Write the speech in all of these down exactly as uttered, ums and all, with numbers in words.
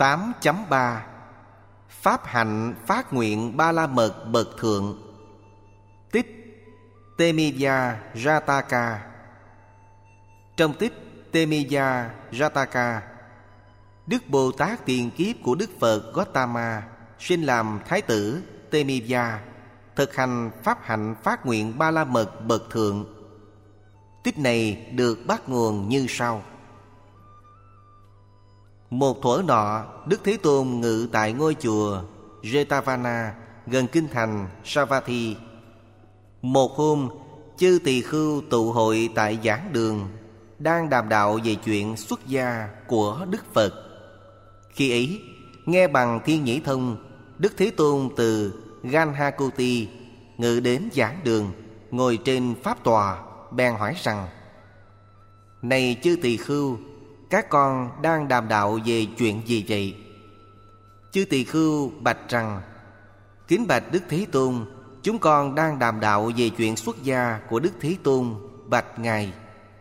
tám chấm ba Pháp hạnh phát nguyện Ba La Mật bậc thượng. Tích Temiya Jataka. Trong tích Temiya Jataka, Đức Bồ Tát tiền kiếp của Đức Phật Gautama sinh làm Thái tử Temiya, thực hành pháp hạnh phát nguyện Ba La Mật bậc thượng. Tích này được bắt nguồn như sau. Một thuở nọ, Đức Thế Tôn ngự tại ngôi chùa Jetavana gần kinh thành Savatthi. Một hôm, chư tỳ khưu tụ hội tại giảng đường, đang đàm đạo về chuyện xuất gia của Đức Phật. Khi ấy, nghe bằng thiên nhĩ thông, Đức Thế Tôn từ Ganhakuti ngự đến giảng đường, ngồi trên pháp tòa, bèn hỏi rằng: Này chư tỳ khưu, các con đang đàm đạo về chuyện gì vậy? Chư tỳ khưu bạch rằng: Kính bạch Đức Thế Tôn, chúng con đang đàm đạo về chuyện xuất gia của Đức Thế Tôn, bạch Ngài.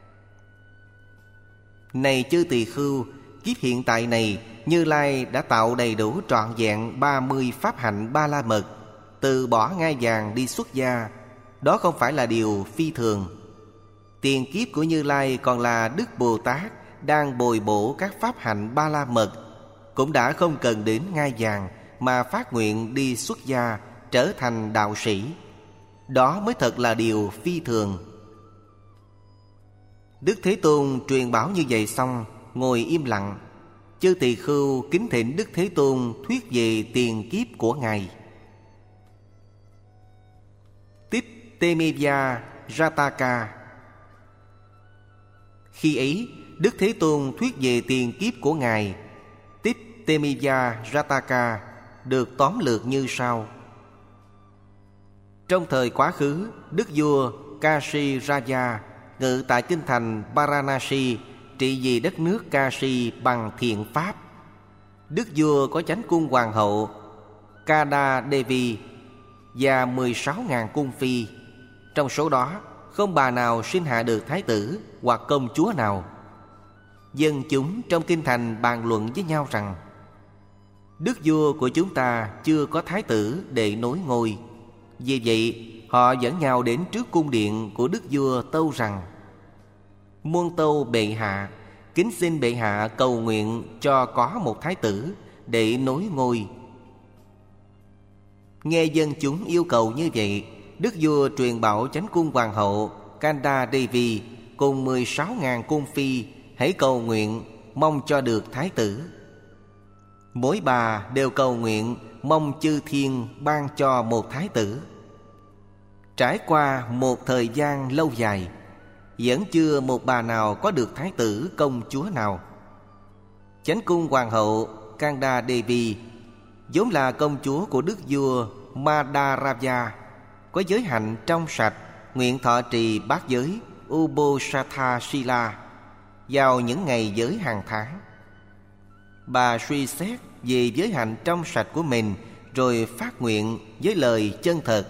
Này chư tỳ khưu, kiếp hiện tại này, Như Lai đã tạo đầy đủ trọn vẹn ba mươi pháp hạnh Ba La Mật, từ bỏ ngai vàng đi xuất gia. Đó không phải là điều phi thường. Tiền kiếp của Như Lai còn là Đức Bồ Tát đang bồi bổ các pháp hạnh Ba La Mật, cũng đã không cần đến ngai vàng mà phát nguyện đi xuất gia trở thành đạo sĩ. Đó mới thật là điều phi thường. Đức Thế Tôn truyền bảo như vậy xong, ngồi im lặng. Chư tỳ khưu kính thỉnh Đức Thế Tôn thuyết về tiền kiếp của Ngài. Tích Temiya Jataka. Khi ấy, Đức Thế Tôn thuyết về tiền kiếp của Ngài. Tích Temiya Jataka được tóm lược như sau. Trong thời quá khứ, Đức vua Kashi Raja ngự tại kinh thành Varanasi, trị vì đất nước Kashi bằng thiện pháp. Đức vua có chánh cung hoàng hậu Kada Devi và mười sáu ngàn cung phi. Trong số đó, không bà nào sinh hạ được thái tử hoặc công chúa nào. Dân chúng trong kinh thành bàn luận với nhau rằng: Đức vua của chúng ta chưa có thái tử để nối ngôi. Vì vậy, họ dẫn nhau đến trước cung điện của đức vua tâu rằng: Muôn tâu bệ hạ, kính xin bệ hạ cầu nguyện cho có một thái tử để nối ngôi. Nghe dân chúng yêu cầu như vậy, đức vua truyền bảo chánh cung hoàng hậu Kanda Devi cùng mười sáu ngàn cung phi hãy cầu nguyện mong cho được thái tử. Mỗi bà đều cầu nguyện mong chư thiên ban cho một thái tử. Trải qua một thời gian lâu dài, vẫn chưa một bà nào có được thái tử công chúa nào. Chánh cung hoàng hậu Kanda Devi vốn là công chúa của đức vua Madaraja, có giới hạnh trong sạch, nguyện thọ trì bát giới Uposatha Sila vào những ngày giới hàng tháng. Bà suy xét về giới hạnh trong sạch của mình, rồi phát nguyện với lời chân thật: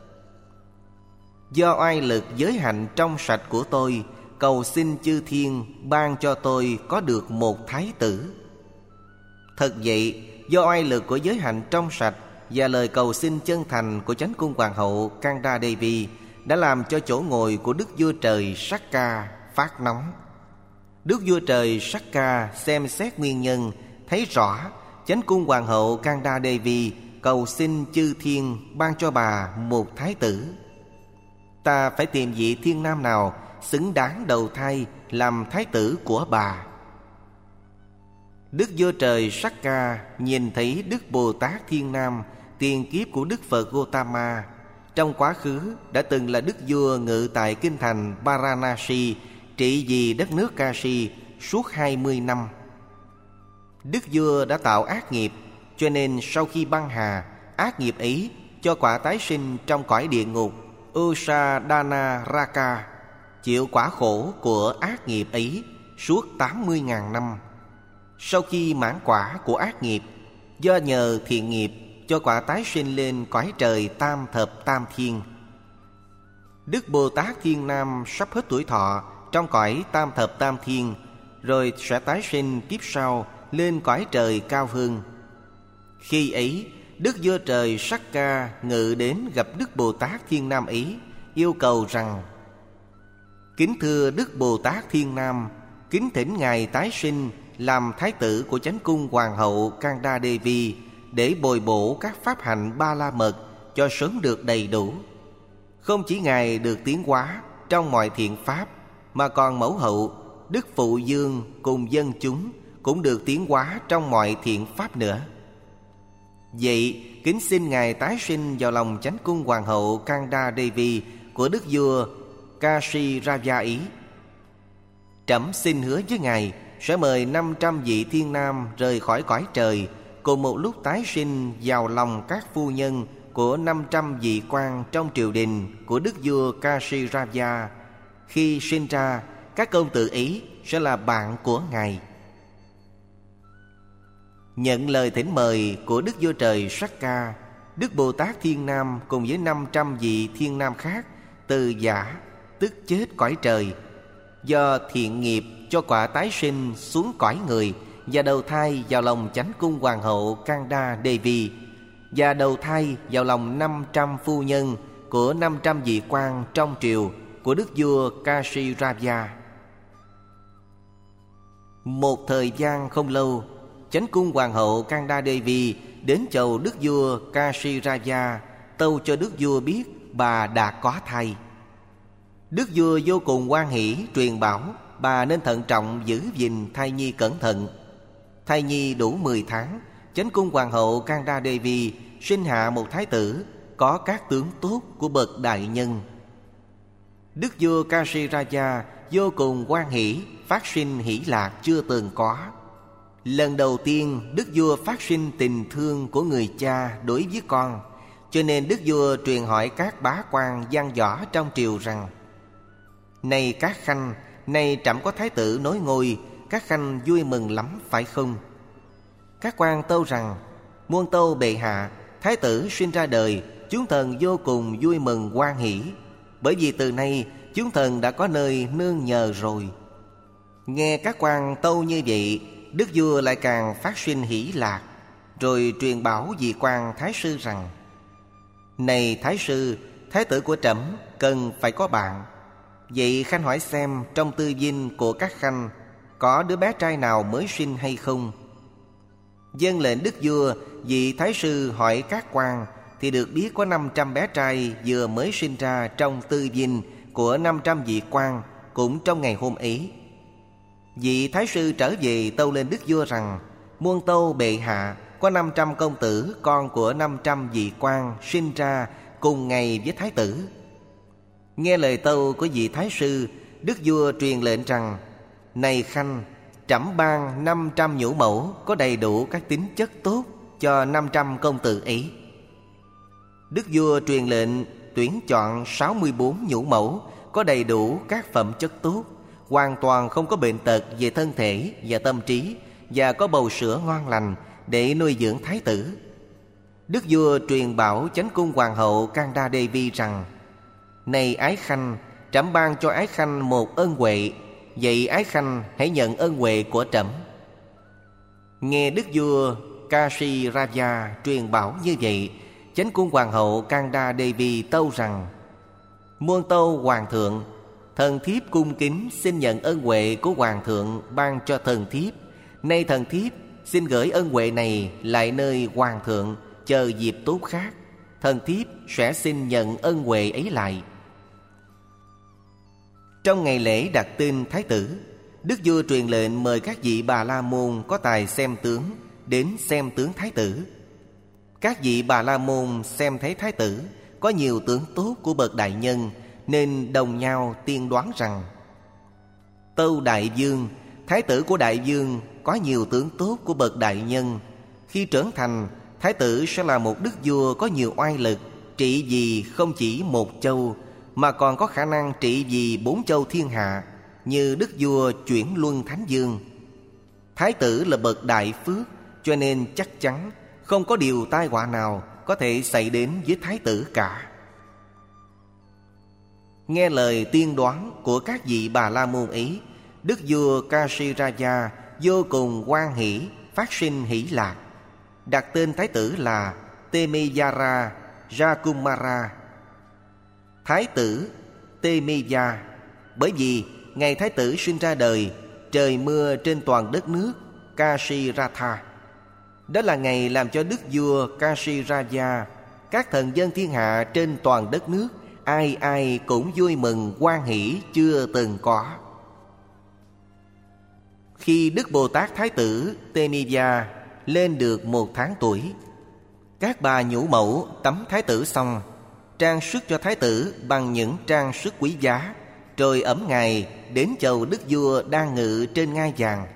Do oai lực giới hạnh trong sạch của tôi, cầu xin chư thiên ban cho tôi có được một thái tử. Thật vậy, do oai lực của giới hạnh trong sạch và lời cầu xin chân thành của chánh cung hoàng hậu Kanda Devi đã làm cho chỗ ngồi của đức vua trời Sakka phát nóng. Đức vua trời Sakka xem xét nguyên nhân, thấy rõ chánh cung hoàng hậu Kanda Devi cầu xin chư thiên ban cho bà một thái tử. Ta phải tìm vị thiên nam nào xứng đáng đầu thai làm thái tử của bà. Đức vua trời Sakka nhìn thấy Đức Bồ Tát Thiên Nam, tiền kiếp của Đức Phật Gautama, trong quá khứ đã từng là đức vua ngự tại kinh thành Varanasi, trị vì đất nước Kashi suốt hai mươi năm. Đức vua đã tạo ác nghiệp, cho nên sau khi băng hà, ác nghiệp ấy cho quả tái sinh trong cõi địa ngục Usadana Raka, chịu quả khổ của ác nghiệp ấy suốt tám mươi ngàn năm. Sau khi mãn quả của ác nghiệp, do nhờ thiện nghiệp cho quả tái sinh lên cõi trời tam thập tam thiên. Đức Bồ Tát Thiên Nam sắp hết tuổi thọ trong cõi tam thập tam thiên, rồi sẽ tái sinh kiếp sau lên cõi trời cao hơn. Khi ấy, Đức Vua Trời Sakka ngự đến gặp Đức Bồ Tát Thiên Nam ấy, yêu cầu rằng: Kính thưa Đức Bồ Tát Thiên Nam, kính thỉnh Ngài tái sinh làm thái tử của chánh cung Hoàng hậu Kanda Devi, để bồi bổ các pháp hạnh ba la mật cho sớm được đầy đủ. Không chỉ Ngài được tiến hóa trong mọi thiện pháp, mà còn mẫu hậu, Đức Phụ Dương cùng dân chúng cũng được tiến hóa trong mọi thiện pháp nữa. Vậy kính xin Ngài tái sinh vào lòng chánh cung Hoàng hậu Kanda Devi của Đức vua Kashi Raja ý. Trẫm xin hứa với Ngài sẽ mời năm trăm vị thiên nam rời khỏi cõi trời, cùng một lúc tái sinh vào lòng các phu nhân của năm trăm vị quan trong triều đình của Đức vua Kashi Raja. Khi sinh ra, các công tử ấy sẽ là bạn của Ngài. Nhận lời thỉnh mời của Đức Vua Trời Sakka, Đức Bồ Tát Thiên Nam cùng với năm trăm vị thiên nam khác từ giả, tức chết cõi trời, do thiện nghiệp cho quả tái sinh xuống cõi người và đầu thai vào lòng chánh cung Hoàng hậu Kanda Devi, và đầu thai vào lòng năm trăm phu nhân của năm trăm vị quan trong triều của Đức vua Kashi Raja. Một thời gian không lâu, chánh cung Hoàng hậu Kanda Devi đến chầu Đức vua Kashi Raja, tâu cho Đức vua biết bà đã có thai. Đức vua vô cùng hoan hỷ, truyền bảo bà nên thận trọng giữ gìn thai nhi cẩn thận. Thai nhi đủ mười tháng, chánh cung Hoàng hậu Kanda Devi sinh hạ một thái tử có các tướng tốt của bậc đại nhân. Đức vua Kashi Raja vô cùng hoan hỷ, phát sinh hỷ lạc chưa từng có. Lần đầu tiên Đức vua phát sinh tình thương của người cha đối với con, cho nên Đức vua truyền hỏi các bá quan văn võ trong triều rằng: Này các khanh, nay trẫm có thái tử nối ngôi, các khanh vui mừng lắm phải không? Các quan tâu rằng: Muôn tâu bệ hạ, thái tử sinh ra đời, chúng thần vô cùng vui mừng hoan hỷ, bởi vì từ nay chúng thần đã có nơi nương nhờ rồi. Nghe các quan tâu như vậy, Đức vua lại càng phát sinh hỷ lạc, rồi truyền bảo vị quan thái sư rằng: Này thái sư, thái tử của trẫm cần phải có bạn. Vậy khanh hỏi xem trong tư dinh của các khanh có đứa bé trai nào mới sinh hay không? Vâng lệnh Đức vua, vị thái sư hỏi các quan thì được biết có năm trăm bé trai vừa mới sinh ra trong tư dinh của năm trăm vị quan cũng trong ngày hôm ấy. Vị thái sư trở về tâu lên Đức vua rằng: Muôn tâu bệ hạ, có năm trăm công tử con của năm trăm vị quan sinh ra cùng ngày với thái tử. Nghe lời tâu của vị thái sư, Đức vua truyền lệnh rằng: Này khanh, trẫm ban năm trăm nhũ mẫu có đầy đủ các tính chất tốt cho năm trăm công tử ấy. Đức vua truyền lệnh tuyển chọn sáu mươi bốn nhũ mẫu có đầy đủ các phẩm chất tốt, hoàn toàn không có bệnh tật về thân thể và tâm trí, và có bầu sữa ngon lành để nuôi dưỡng thái tử. Đức vua truyền bảo chánh cung Hoàng hậu Kanda Devi rằng: Này ái khanh, trẫm ban cho ái khanh một ân huệ, vậy ái khanh hãy nhận ân huệ của trẫm. Nghe Đức vua Kashi Raja truyền bảo như vậy, chánh cung Hoàng hậu Kanda Devi tâu rằng: Muôn tâu hoàng thượng, thần thiếp cung kính xin nhận ân huệ của hoàng thượng ban cho thần thiếp. Nay thần thiếp xin gửi ân huệ này lại nơi hoàng thượng, chờ dịp tốt khác, thần thiếp sẽ xin nhận ân huệ ấy lại. Trong ngày lễ đặt tên thái tử, Đức vua truyền lệnh mời các vị Bà La Môn có tài xem tướng đến xem tướng thái tử. Các vị Bà La Môn xem thấy thái tử có nhiều tướng tốt của bậc đại nhân, nên đồng nhau tiên đoán rằng: Tâu đại vương, thái tử của đại vương có nhiều tướng tốt của bậc đại nhân. Khi trưởng thành, thái tử sẽ là một đức vua có nhiều oai lực, trị vì không chỉ một châu, mà còn có khả năng trị vì bốn châu thiên hạ, như đức vua Chuyển Luân Thánh Vương. Thái tử là bậc đại phước, cho nên chắc chắn không có điều tai họa nào có thể xảy đến với thái tử cả. Nghe lời tiên đoán của các vị Bà La Môn ấy, đức vua Kashi Raja vô cùng hoan hỷ, phát sinh hỷ lạc, đặt tên thái tử là Temeyara Rakumara. Thái tử Temeya, bởi vì ngày thái tử sinh ra đời, trời mưa trên toàn đất nước Kashiratha. Đó là ngày làm cho đức vua Kashiraya, các thần dân thiên hạ trên toàn đất nước, ai ai cũng vui mừng hoan hỷ chưa từng có. Khi Đức Bồ Tát Thái tử Temeya lên được một tháng tuổi, các bà nhũ mẫu tắm thái tử xong, trang sức cho thái tử bằng những trang sức quý giá, rồi ẵm ngài đến chầu đức vua đang ngự trên ngai vàng.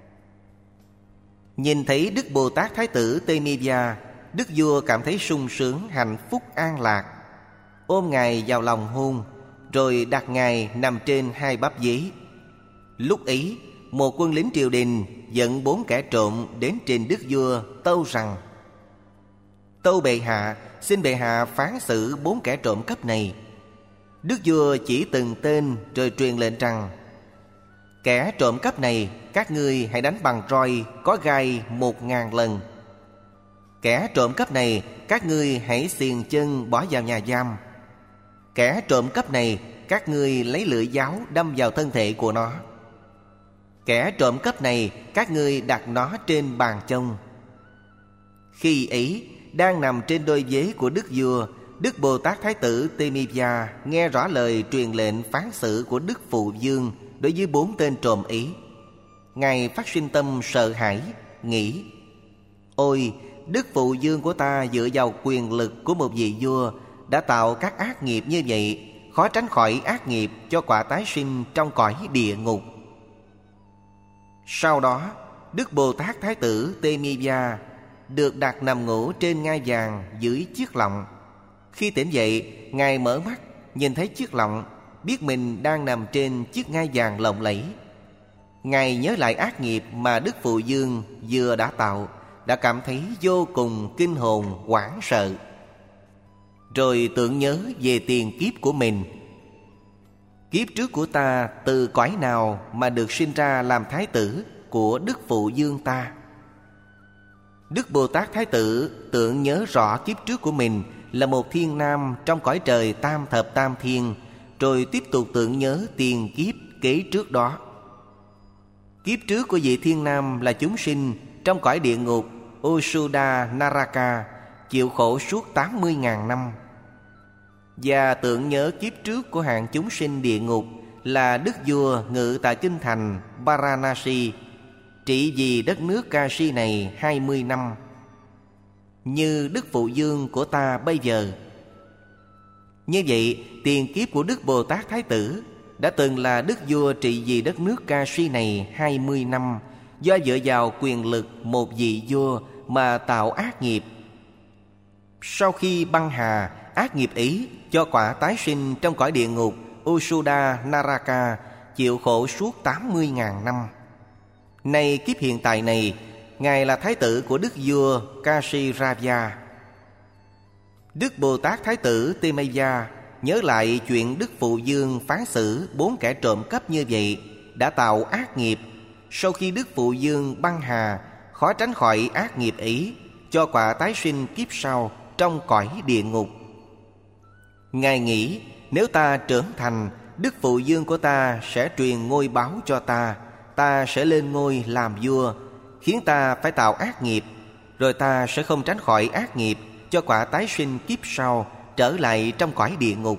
Nhìn thấy Đức Bồ Tát Thái tử Temeya, đức vua cảm thấy sung sướng, hạnh phúc, an lạc, ôm ngài vào lòng hôn, rồi đặt ngài nằm trên hai bắp dế. Lúc ấy, một quân lính triều đình dẫn bốn kẻ trộm đến trình đức vua tâu rằng: Tâu bệ hạ, xin bệ hạ phán xử bốn kẻ trộm cắp này. Đức vua chỉ từng tên rồi truyền lệnh rằng: Kẻ trộm cắp này các ngươi hãy đánh bằng roi có gai một ngàn lần. Kẻ trộm cắp này các ngươi hãy xiềng chân bỏ vào nhà giam. Kẻ trộm cắp này các ngươi lấy lưỡi giáo đâm vào thân thể của nó. Kẻ trộm cắp này các ngươi đặt nó trên bàn chông. Khi ấy đang nằm trên đôi vế của đức vua, Đức Bồ Tát Thái tử Temeya nghe rõ lời truyền lệnh phán xử của Đức Phụ Vương đối với bốn tên trộm ấy. Ngài phát sinh tâm sợ hãi, nghĩ: Ôi, Đức Phụ Vương của ta dựa vào quyền lực của một vị vua đã tạo các ác nghiệp như vậy, khó tránh khỏi ác nghiệp cho quả tái sinh trong cõi địa ngục. Sau đó, Đức Bồ Tát Thái tử Temeya được đặt nằm ngủ trên ngai vàng dưới chiếc lọng. Khi tỉnh dậy, ngài mở mắt, nhìn thấy chiếc lọng, biết mình đang nằm trên chiếc ngai vàng lộng lẫy. Ngài nhớ lại ác nghiệp mà Đức Phụ Vương vừa đã tạo, đã cảm thấy vô cùng kinh hồn hoảng sợ. Rồi tưởng nhớ về tiền kiếp của mình. Kiếp trước của ta từ cõi nào mà được sinh ra làm thái tử của Đức Phụ Vương ta? Đức Bồ Tát Thái tử tưởng nhớ rõ kiếp trước của mình là một thiên nam trong cõi trời tam thập tam thiên, rồi tiếp tục tưởng nhớ tiền kiếp kế trước đó. Kiếp trước của vị thiên nam là chúng sinh trong cõi địa ngục Usuda Naraka, chịu khổ suốt tám mươi ngàn năm. Và tưởng nhớ kiếp trước của hạng chúng sinh địa ngục là đức vua ngự tại kinh thành Varanasi, trị vì đất nước Kashi này hai mươi năm, như Đức Phụ Vương của ta bây giờ. Như vậy, tiền kiếp của Đức Bồ Tát Thái tử đã từng là đức vua trị vì đất nước Kashi này hai mươi năm, do dựa vào quyền lực một vị vua mà tạo ác nghiệp. Sau khi băng hà, ác nghiệp ấy cho quả tái sinh trong cõi địa ngục Usuda Naraka, chịu khổ suốt tám mươi ngàn năm. Nay kiếp hiện tại này, ngài là thái tử của đức vua Kashiraya. Đức Bồ Tát Thái tử Temeya nhớ lại chuyện Đức Phụ Vương phán xử bốn kẻ trộm cắp như vậy, đã tạo ác nghiệp. Sau khi Đức Phụ Vương băng hà, khó tránh khỏi ác nghiệp ấy, cho quả tái sinh kiếp sau trong cõi địa ngục. Ngài nghĩ, nếu ta trưởng thành, Đức Phụ Vương của ta sẽ truyền ngôi báu cho ta, ta sẽ lên ngôi làm vua, khiến ta phải tạo ác nghiệp, rồi ta sẽ không tránh khỏi ác nghiệp, cho quả tái sinh kiếp sau trở lại trong cõi địa ngục.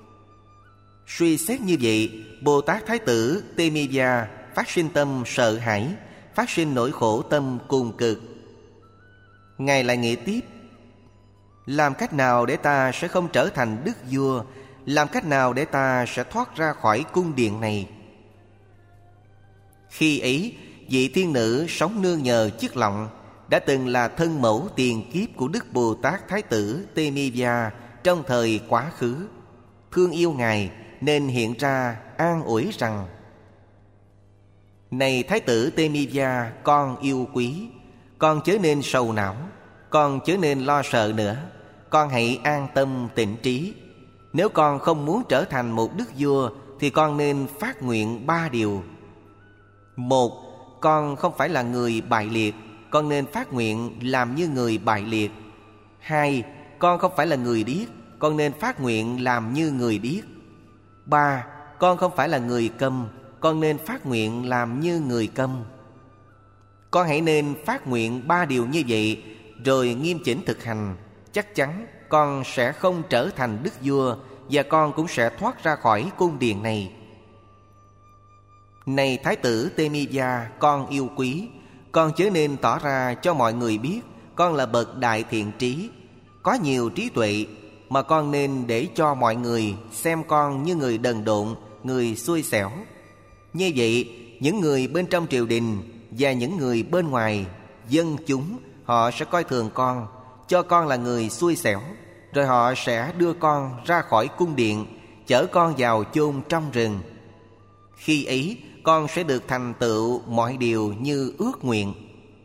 Suy xét như vậy, Bồ Tát Thái tử Temeya phát sinh tâm sợ hãi, phát sinh nỗi khổ tâm cùng cực. Ngài lại nghĩ tiếp: làm cách nào để ta sẽ không trở thành đức vua? Làm cách nào để ta sẽ thoát ra khỏi cung điện này? Khi ấy, vị thiên nữ sống nương nhờ chiếc lọng đã từng là thân mẫu tiền kiếp của Đức Bồ Tát Thái tử Temeya trong thời quá khứ, thương yêu ngài nên hiện ra an ủi rằng: này Thái tử Temeya, con yêu quý, con chớ nên sầu não, con chớ nên lo sợ nữa, con hãy an tâm tịnh trí. Nếu con không muốn trở thành một đức vua thì con nên phát nguyện ba điều. Một, con không phải là người bại liệt, con nên phát nguyện làm như người bại liệt. Hai, con không phải là người điếc, con nên phát nguyện làm như người điếc. Ba, con không phải là người câm, con nên phát nguyện làm như người câm. Con hãy nên phát nguyện ba điều như vậy, rồi nghiêm chỉnh thực hành. Chắc chắn con sẽ không trở thành đức vua, và con cũng sẽ thoát ra khỏi cung điện này. Này Thái tử Tê-mi-gia, con yêu quý, con chớ nên tỏ ra cho mọi người biết con là bậc đại thiện trí, có nhiều trí tuệ, mà con nên để cho mọi người xem con như người đần độn, người xui xẻo. Như vậy, những người bên trong triều đình và những người bên ngoài, dân chúng, họ sẽ coi thường con, cho con là người xui xẻo. Rồi họ sẽ đưa con ra khỏi cung điện, chở con vào chôn trong rừng. Khi ấy, con sẽ được thành tựu mọi điều như ước nguyện.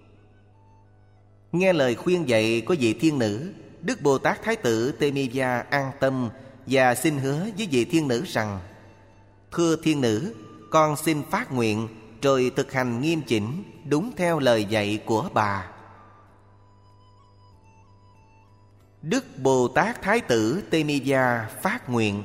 Nghe lời khuyên dạy của vị thiên nữ, Đức Bồ Tát Thái tử Tê-mi-gia an tâm và xin hứa với vị thiên nữ rằng: Thưa thiên nữ, con xin phát nguyện rồi thực hành nghiêm chỉnh đúng theo lời dạy của bà. Đức Bồ Tát Thái tử Tê-mi-gia phát nguyện.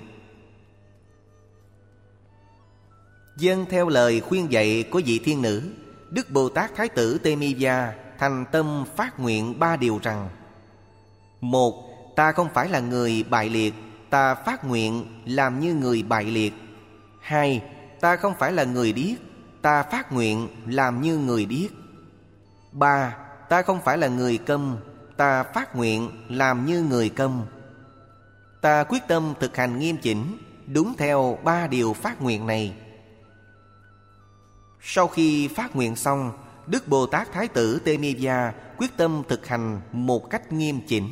Vâng theo lời khuyên dạy của vị thiên nữ, Đức Bồ Tát Thái tử Tê-mi-gia thành tâm phát nguyện ba điều rằng: Một, ta không phải là người bại liệt, ta phát nguyện làm như người bại liệt. Hai, ta không phải là người điếc, ta phát nguyện làm như người điếc. Ba, ta không phải là người câm, ta phát nguyện làm như người câm. Ta quyết tâm thực hành nghiêm chỉnh đúng theo ba điều phát nguyện này. Sau khi phát nguyện xong, Đức Bồ Tát Thái tử Tê-mi-gia quyết tâm thực hành một cách nghiêm chỉnh.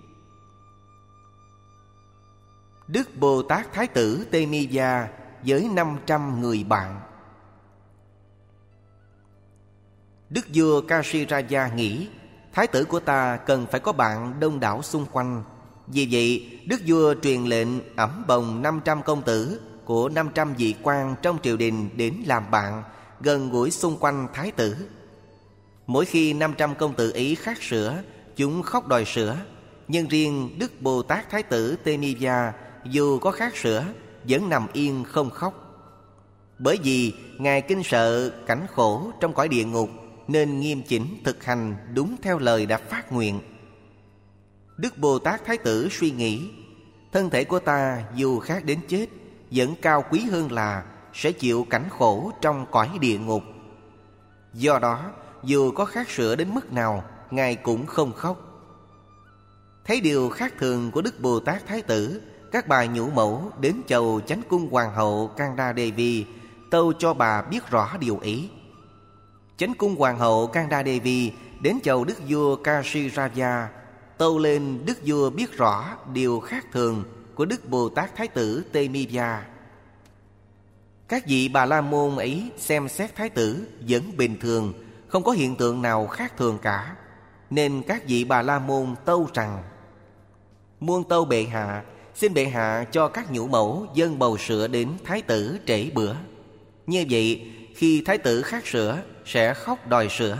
Đức Bồ Tát Thái tử Tê-mi-gia với năm trăm người bạn. Đức vua Kashi-ra-gia nghĩ thái tử của ta cần phải có bạn đông đảo xung quanh. Vì vậy, đức vua truyền lệnh ẵm bồng năm trăm công tử của năm trăm vị quan trong triều đình đến làm bạn, gần gũi xung quanh thái tử. Mỗi khi năm trăm công tử ấy khát sữa, chúng khóc đòi sữa. Nhưng riêng Đức Bồ Tát Thái tử Tê-mi-gia dù có khát sữa vẫn nằm yên không khóc. Bởi vì Ngài kinh sợ cảnh khổ trong cõi địa ngục, nên nghiêm chỉnh thực hành đúng theo lời đã phát nguyện. Đức Bồ Tát Thái tử suy nghĩ: thân thể của ta dù khát đến chết, vẫn cao quý hơn là sẽ chịu cảnh khổ trong cõi địa ngục. Do đó, dù có khát sữa đến mức nào, Ngài cũng không khóc. Thấy điều khác thường của Đức Bồ Tát Thái tử, các bà nhũ mẫu đến chầu Chánh cung hoàng hậu Kanda Devi, tâu cho bà biết rõ điều ấy. Chánh cung hoàng hậu Kanda Devi đến chầu đức vua Kashi-ra-gia, tâu lên đức vua biết rõ điều khác thường của Đức Bồ Tát Thái tử Tê-mi-gia. Các vị Bà La Môn ấy xem xét thái tử vẫn bình thường, không có hiện tượng nào khác thường cả, nên các vị Bà La Môn tâu rằng: Muôn tâu bệ hạ, xin bệ hạ cho các nhũ mẫu dâng bầu sữa đến thái tử trễ bữa. Như vậy, khi thái tử khát sữa sẽ khóc đòi sữa.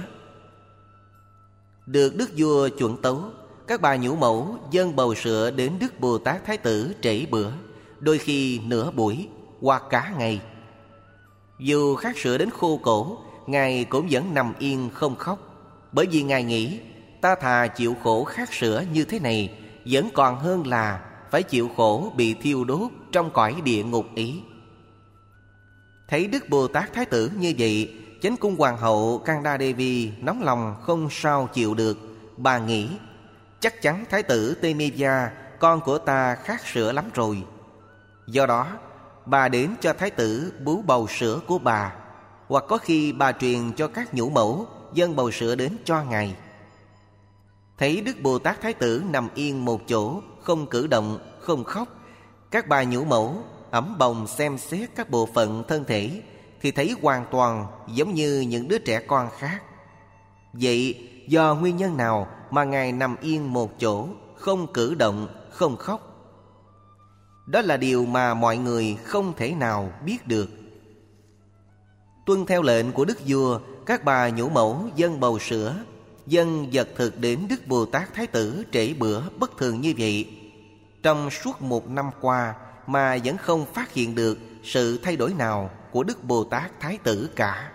Được đức vua chuẩn tấu, các bà nhũ mẫu dâng bầu sữa đến Đức Bồ Tát Thái tử trễ bữa, đôi khi nửa buổi hoặc cả ngày. Dù khát sữa đến khô cổ, Ngài cũng vẫn nằm yên không khóc. Bởi vì Ngài nghĩ ta thà chịu khổ khát sữa như thế này, vẫn còn hơn là phải chịu khổ bị thiêu đốt trong cõi địa ngục ấy. Thấy Đức Bồ Tát Thái tử như vậy, Chánh cung hoàng hậu Kanda Devi nóng lòng không sao chịu được. Bà nghĩ chắc chắn thái tử Tê-mi-gia, con của ta khát sữa lắm rồi. Do đó, bà đến cho thái tử bú bầu sữa của bà, hoặc có khi bà truyền cho các nhũ mẫu dâng bầu sữa đến cho Ngài. Thấy Đức Bồ Tát Thái tử nằm yên một chỗ, không cử động, không khóc, các bà nhũ mẫu ẵm bồng xem xét các bộ phận thân thể thì thấy hoàn toàn giống như những đứa trẻ con khác. Vậy do nguyên nhân nào mà Ngài nằm yên một chỗ, không cử động, không khóc? Đó là điều mà mọi người không thể nào biết được. Tuân theo lệnh của đức vua, các bà nhũ mẫu dâng bầu sữa, dân vật thực đến Đức Bồ Tát Thái Tử trễ bữa bất thường như vậy, trong suốt một năm qua mà vẫn không phát hiện được sự thay đổi nào của Đức Bồ Tát Thái Tử cả.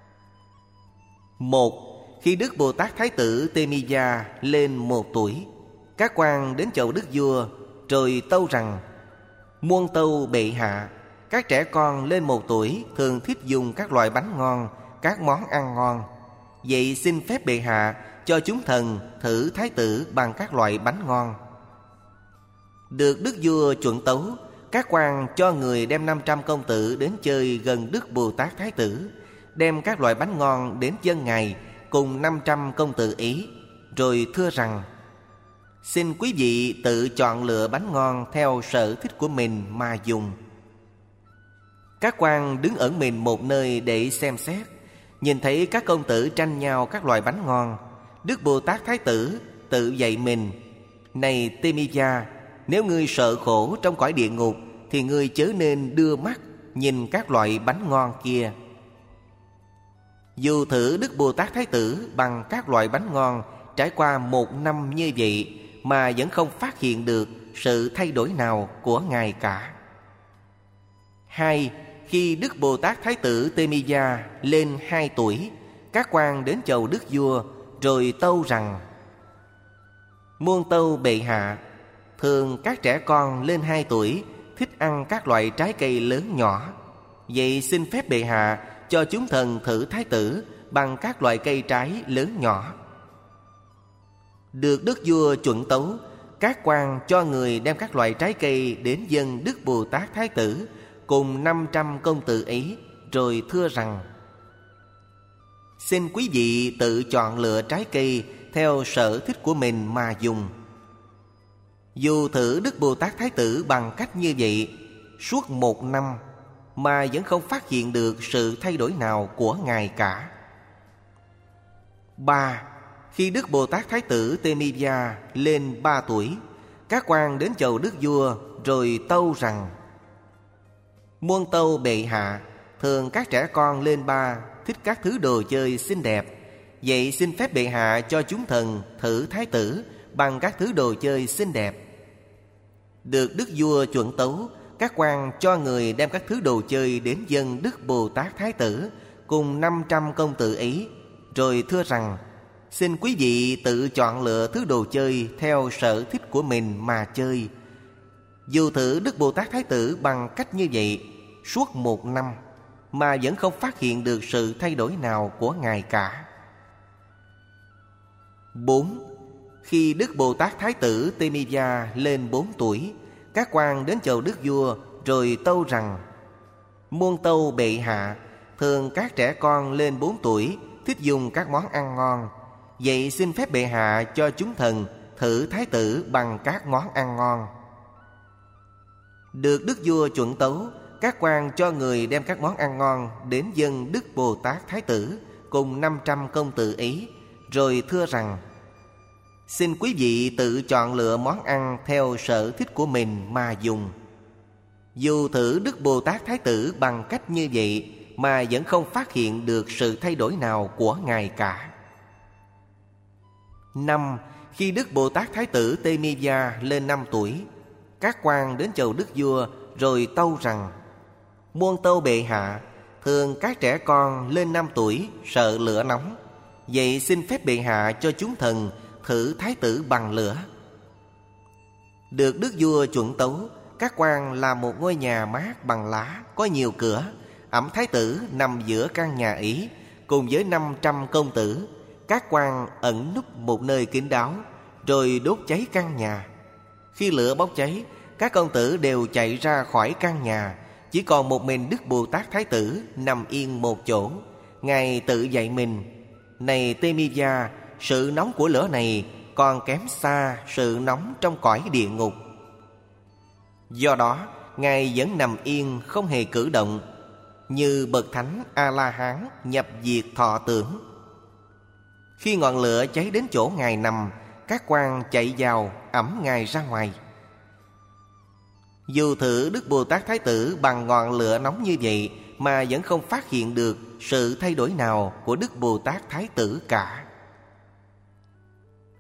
Một, khi Đức Bồ Tát Thái Tử Temiya lên một tuổi, các quan đến chầu Đức Vua rồi tâu rằng: Muôn tâu bệ hạ, các trẻ con lên một tuổi thường thích dùng các loại bánh ngon, các món ăn ngon. Vậy xin phép bệ hạ cho chúng thần thử Thái tử bằng các loại bánh ngon. Được Đức Vua chuẩn tấu, các quan cho người đem năm trăm công tử đến chơi gần Đức Bồ Tát Thái Tử, đem các loại bánh ngon đến dâng Ngài cùng năm trăm công tử ý, rồi thưa rằng: Xin quý vị tự chọn lựa bánh ngon theo sở thích của mình mà dùng. Các quan đứng ẩn mình một nơi để xem xét, nhìn thấy các công tử tranh nhau các loại bánh ngon. Đức Bồ Tát Thái Tử tự dạy mình: Này Temiya, nếu ngươi sợ khổ trong cõi địa ngục thì ngươi chớ nên đưa mắt nhìn các loại bánh ngon kia. Dù thử Đức Bồ Tát Thái Tử bằng các loại bánh ngon trải qua một năm như vậy mà vẫn không phát hiện được sự thay đổi nào của Ngài cả. Hai, khi Đức Bồ Tát Thái Tử Temiya lên hai tuổi, các quan đến chầu Đức Vua rồi tâu rằng: Muôn tâu bệ hạ, thường các trẻ con lên hai tuổi thích ăn các loại trái cây lớn nhỏ. Vậy xin phép bệ hạ cho chúng thần thử Thái tử bằng các loại cây trái lớn nhỏ. Được Đức Vua chuẩn tấu, các quan cho người đem các loại trái cây đến dâng Đức Bồ Tát Thái Tử cùng năm trăm công tử ấy, rồi thưa rằng: Xin quý vị tự chọn lựa trái cây theo sở thích của mình mà dùng. Dù thử Đức Bồ Tát Thái Tử bằng cách như vậy suốt một năm mà vẫn không phát hiện được sự thay đổi nào của Ngài cả. Ba, khi Đức Bồ Tát Thái Tử Temiya lên ba tuổi, các quan đến chầu Đức Vua rồi tâu rằng: Muôn tâu bệ hạ, thường các trẻ con lên ba thích các thứ đồ chơi xinh đẹp. Vậy xin phép bệ hạ cho chúng thần thử Thái tử bằng các thứ đồ chơi xinh đẹp. Được Đức Vua chuẩn tấu, các quan cho người đem các thứ đồ chơi đến dâng Đức Bồ Tát Thái Tử cùng năm trăm công tử ấy, rồi thưa rằng: Xin quý vị tự chọn lựa thứ đồ chơi theo sở thích của mình mà chơi. Dù thử Đức Bồ Tát Thái Tử bằng cách như vậy suốt một năm mà vẫn không phát hiện được sự thay đổi nào của Ngài cả. Bốn, khi Đức Bồ Tát Thái Tử Temiya lên bốn tuổi, các quan đến chầu Đức Vua rồi tâu rằng: Muôn tâu bệ hạ, thường các trẻ con lên bốn tuổi thích dùng các món ăn ngon. Vậy xin phép bệ hạ cho chúng thần thử Thái tử bằng các món ăn ngon. Được Đức Vua chuẩn tấu, các quan cho người đem các món ăn ngon đến dâng Đức Bồ Tát Thái Tử cùng năm trăm công tử ý, rồi thưa rằng: Xin quý vị tự chọn lựa món ăn theo sở thích của mình mà dùng. Dù thử Đức Bồ Tát Thái Tử bằng cách như vậy mà vẫn không phát hiện được sự thay đổi nào của Ngài cả. Năm, khi Đức Bồ Tát Thái Tử Temiya lên năm tuổi, các quan đến chầu Đức Vua rồi tâu rằng: Muôn tâu bệ hạ, thường các trẻ con lên năm tuổi sợ lửa nóng. Vậy xin phép bệ hạ cho chúng thần thử Thái tử bằng lửa. Được Đức Vua chuẩn tấu, các quan làm một ngôi nhà mát bằng lá có nhiều cửa, ẵm Thái tử nằm giữa căn nhà ấy cùng với năm trăm công tử. Các quan ẩn núp một nơi kín đáo, rồi đốt cháy căn nhà. Khi lửa bốc cháy, các công tử đều chạy ra khỏi căn nhà, chỉ còn một mình Đức Bồ Tát Thái Tử nằm yên một chỗ. Ngài tự dạy mình: Này Temiya, sự nóng của lửa này còn kém xa sự nóng trong cõi địa ngục. Do đó, Ngài vẫn nằm yên không hề cử động, như bậc thánh A-la-hán nhập diệt thọ tưởng. Khi ngọn lửa cháy đến chỗ Ngài nằm, các quan chạy vào ẵm Ngài ra ngoài. Dù thử Đức Bồ Tát Thái Tử bằng ngọn lửa nóng như vậy mà vẫn không phát hiện được sự thay đổi nào của Đức Bồ Tát Thái Tử cả.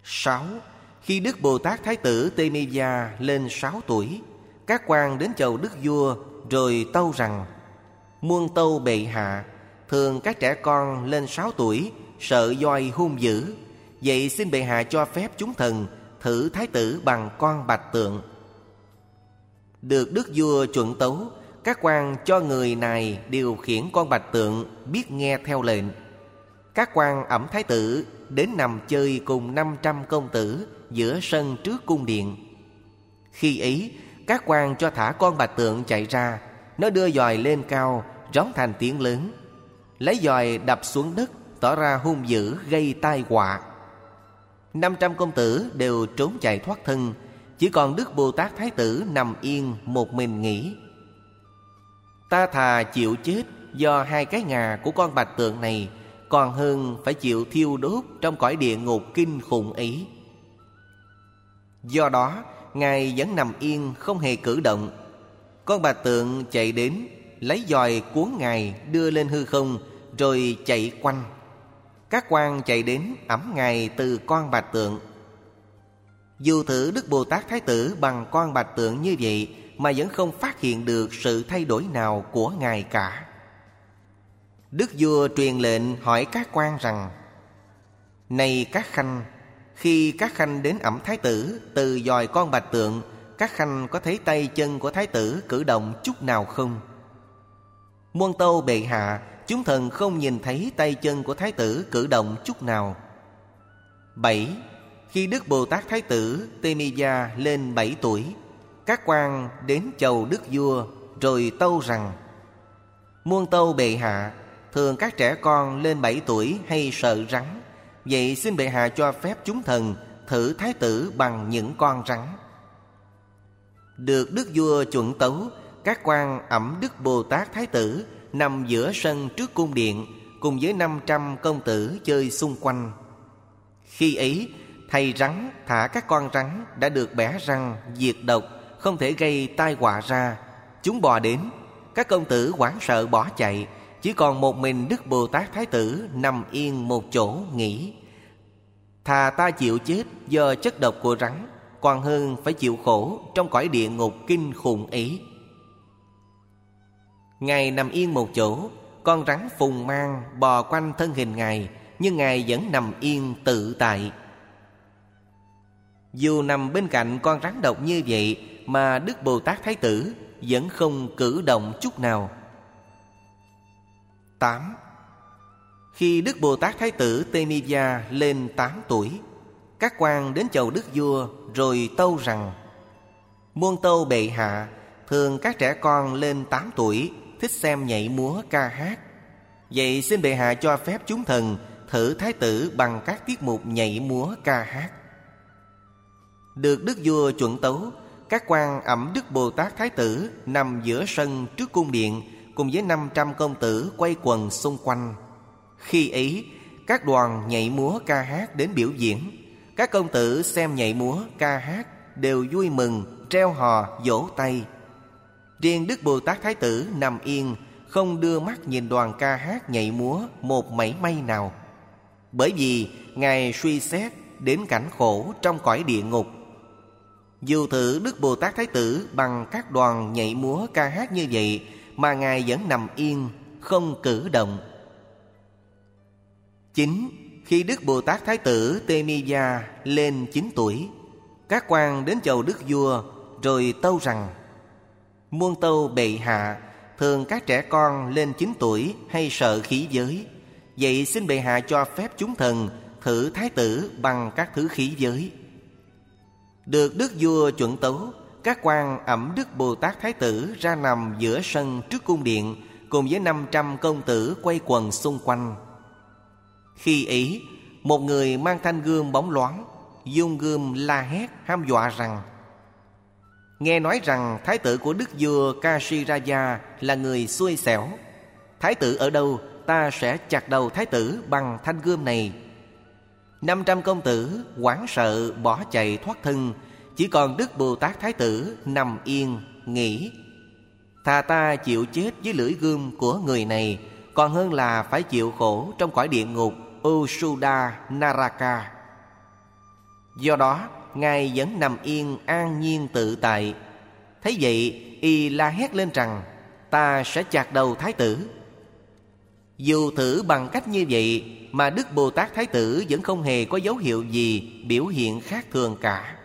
Sáu. Khi Đức Bồ Tát Thái tử Tê-mi-gia lên sáu tuổi, các quan đến chầu Đức Vua rồi tâu rằng: Muôn tâu bệ hạ, thường các trẻ con lên sáu tuổi sợ voi hung dữ, vậy xin bệ hạ cho phép chúng thần thử thái tử bằng con bạch tượng. Được Đức Vua chuẩn tấu, các quan cho người này điều khiển con bạch tượng biết nghe theo lệnh. Các quan ẵm thái tử đến nằm chơi cùng năm trăm công tử giữa sân trước cung điện. Khi ấy, các quan cho thả con bạch tượng chạy ra. Nó đưa giòi lên cao, rống thành tiếng lớn, lấy giòi đập xuống đất, tỏ ra hung dữ gây tai họa. Năm trăm công tử đều trốn chạy thoát thân, chỉ còn Đức Bồ Tát Thái tử nằm yên một mình nghĩ: Ta thà chịu chết do hai cái ngà của con bạch tượng này, còn hơn phải chịu thiêu đốt trong cõi địa ngục kinh khủng ấy. Do đó, Ngài vẫn nằm yên không hề cử động. Con bạch tượng chạy đến, lấy giòi cuốn Ngài đưa lên hư không, rồi chạy quanh. Các quan chạy đến ẵm Ngài từ con bạch tượng. Dù thử Đức Bồ Tát Thái tử bằng con bạch tượng như vậy mà vẫn không phát hiện được sự thay đổi nào của Ngài cả. Đức Vua truyền lệnh hỏi các quan rằng: Này các khanh, khi các khanh đến ẵm thái tử từ giòi con bạch tượng, các khanh có thấy tay chân của thái tử cử động chút nào không? Muôn tâu bệ hạ, chúng thần không nhìn thấy tay chân của thái tử cử động chút nào. Bảy. Khi Đức Bồ Tát Thái tử Tê-mi-gia lên bảy tuổi, các quan đến chầu Đức Vua rồi tâu rằng: Muôn tâu bệ hạ, thường các trẻ con lên bảy tuổi hay sợ rắn, vậy xin bệ hạ cho phép chúng thần thử thái tử bằng những con rắn. Được Đức Vua chuẩn tấu, các quan ẵm Đức Bồ Tát Thái tử nằm giữa sân trước cung điện cùng với năm trăm công tử chơi xung quanh. Khi ấy, thầy rắn thả các con rắn đã được bẻ răng diệt độc, không thể gây tai họa ra. Chúng bò đến, các công tử hoảng sợ bỏ chạy, chỉ còn một mình Đức Bồ Tát Thái tử nằm yên một chỗ nghĩ: Thà ta chịu chết do chất độc của rắn, còn hơn phải chịu khổ trong cõi địa ngục kinh khủng ấy. Ngài nằm yên một chỗ, con rắn phùng mang bò quanh thân hình Ngài, nhưng Ngài vẫn nằm yên tự tại. Dù nằm bên cạnh con rắn độc như vậy mà Đức Bồ Tát Thái tử vẫn không cử động chút nào. Tám. Khi Đức Bồ Tát Thái tử Tê-mi-gia lên tám tuổi, các quan đến chầu Đức Vua rồi tâu rằng: Muôn tâu bệ hạ, thường các trẻ con lên tám tuổi thích xem nhảy múa ca hát, vậy xin bệ hạ cho phép chúng thần thử thái tử bằng các tiết mục nhảy múa ca hát. Được Đức Vua chuẩn tấu, các quan ẵm Đức Bồ Tát Thái tử nằm giữa sân trước cung điện cùng với năm trăm công tử quay quần xung quanh. Khi ấy, các đoàn nhảy múa ca hát đến biểu diễn. Các công tử xem nhảy múa ca hát đều vui mừng, treo hò, vỗ tay. Riêng Đức Bồ Tát Thái tử nằm yên, không đưa mắt nhìn đoàn ca hát nhảy múa một mảy may nào, bởi vì Ngài suy xét đến cảnh khổ trong cõi địa ngục. Dù thử Đức Bồ Tát Thái tử bằng các đoàn nhảy múa ca hát như vậy mà Ngài vẫn nằm yên, không cử động. Chín. Khi Đức Bồ Tát Thái tử Tê-mi-gia lên chín tuổi, các quan đến chầu Đức Vua rồi tâu rằng: Muôn tâu bệ hạ, thường các trẻ con lên chín tuổi hay sợ khí giới, vậy xin bệ hạ cho phép chúng thần thử thái tử bằng các thứ khí giới. Được Đức Vua chuẩn tấu, các quan ẵm Đức Bồ Tát Thái tử ra nằm giữa sân trước cung điện cùng với năm trăm công tử quay quần xung quanh. Khi ấy, một người mang thanh gươm bóng loáng, dung gươm la hét hăm dọa rằng: Nghe nói rằng thái tử của Đức Vua Kashi-raja là người xui xẻo. Thái tử ở đâu, ta sẽ chặt đầu thái tử bằng thanh gươm này. Năm trăm công tử hoảng sợ bỏ chạy thoát thân, chỉ còn Đức Bồ Tát Thái tử nằm yên nghĩ: Thà ta chịu chết với lưỡi gươm của người này, còn hơn là phải chịu khổ trong cõi địa ngục Osuda Naraka. Do đó Ngài vẫn nằm yên an nhiên tự tại. Thấy vậy y la hét lên rằng: ta sẽ chặt đầu thái tử. Dù thử bằng cách như vậy mà Đức Bồ Tát Thái tử vẫn không hề có dấu hiệu gì biểu hiện khác thường cả.